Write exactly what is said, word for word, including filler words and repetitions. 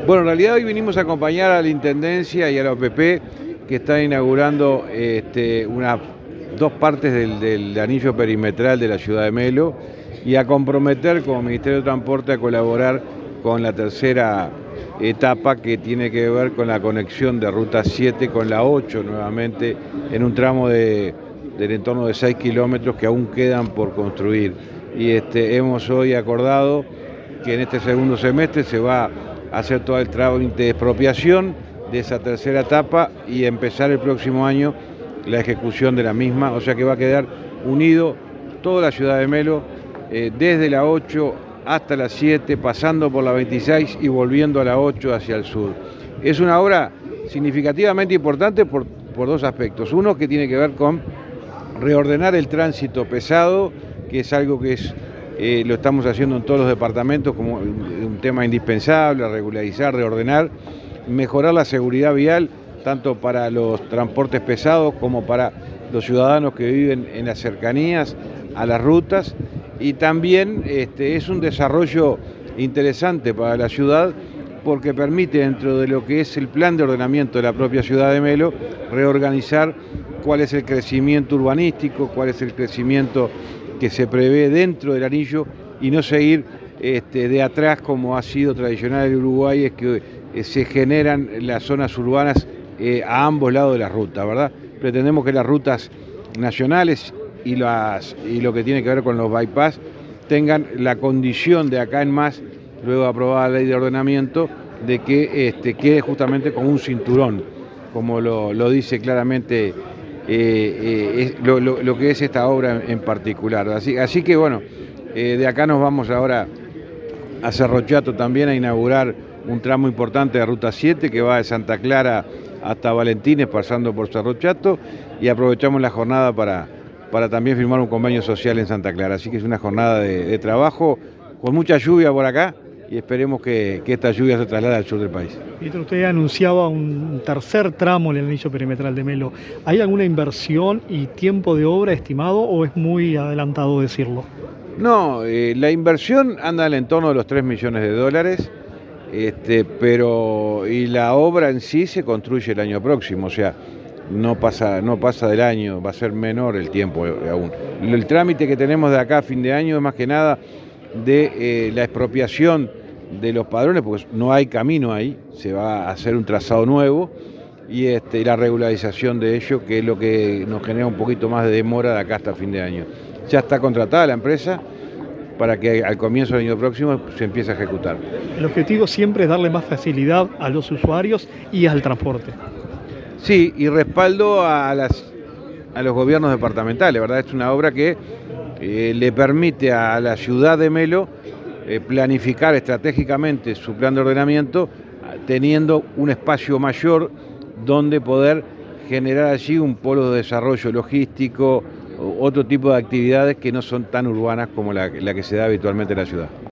Bueno, en realidad hoy vinimos a acompañar a la Intendencia y a la O P P que está inaugurando este, una, dos partes del, del anillo perimetral de la ciudad de Melo y a comprometer como Ministerio de Transporte a colaborar con la tercera etapa que tiene que ver con la conexión de Ruta siete con la ocho nuevamente en un tramo de, del entorno de seis kilómetros que aún quedan por construir. Y este, hemos hoy acordado que en este segundo semestre se va a hacer todo el trámite de expropiación de esa tercera etapa y empezar el próximo año la ejecución de la misma, o sea que va a quedar unido toda la ciudad de Melo, eh, desde la ocho hasta la siete, pasando por la veintiséis y volviendo a la ocho hacia el sur. Es una obra significativamente importante por, por dos aspectos. Uno que tiene que ver con reordenar el tránsito pesado, que es algo que es Eh, lo estamos haciendo en todos los departamentos como un tema indispensable, regularizar, reordenar, mejorar la seguridad vial, tanto para los transportes pesados como para los ciudadanos que viven en las cercanías a las rutas, y también este, es un desarrollo interesante para la ciudad porque permite, dentro de lo que es el plan de ordenamiento de la propia ciudad de Melo, reorganizar cuál es el crecimiento urbanístico, cuál es el crecimiento que se prevé dentro del anillo y no seguir este, de atrás como ha sido tradicional en Uruguay, es que eh, se generan las zonas urbanas eh, a ambos lados de la ruta, ¿verdad? Pretendemos que las rutas nacionales y, las, y lo que tiene que ver con los bypass tengan la condición de acá en más, luego aprobada la ley de ordenamiento, de que este, quede justamente como un cinturón, como lo, lo dice claramente Eh, eh, es lo, lo, lo que es esta obra en particular. Así, así que bueno, eh, de acá nos vamos ahora a Cerro Chato también a inaugurar un tramo importante de Ruta siete que va de Santa Clara hasta Valentines pasando por Cerro Chato, y aprovechamos la jornada para, para también firmar un convenio social en Santa Clara. Así que es una jornada de, de trabajo con mucha lluvia por acá y esperemos que, que esta lluvia se traslade al sur del país. Pietro, usted anunciaba un tercer tramo en el anillo perimetral de Melo. ¿Hay alguna inversión y tiempo de obra estimado o es muy adelantado decirlo? No, eh, la inversión anda en el entorno de los tres millones de dólares, este, pero y la obra en sí se construye el año próximo, o sea, no pasa, no pasa del año, va a ser menor el tiempo aún. El trámite que tenemos de acá a fin de año es más que nada de eh, la expropiación de los padrones, porque no hay camino ahí, se va a hacer un trazado nuevo, y, este, y la regularización de ello, que es lo que nos genera un poquito más de demora de acá hasta fin de año. Ya está contratada la empresa para que al comienzo del año próximo se empiece a ejecutar. El objetivo siempre es darle más facilidad a los usuarios y al transporte. Sí, y respaldo a, las, a los gobiernos departamentales, ¿verdad? Es una obra que eh, le permite a la ciudad de Melo eh, planificar estratégicamente su plan de ordenamiento, teniendo un espacio mayor donde poder generar allí un polo de desarrollo logístico, otro tipo de actividades que no son tan urbanas como la, la que se da habitualmente en la ciudad.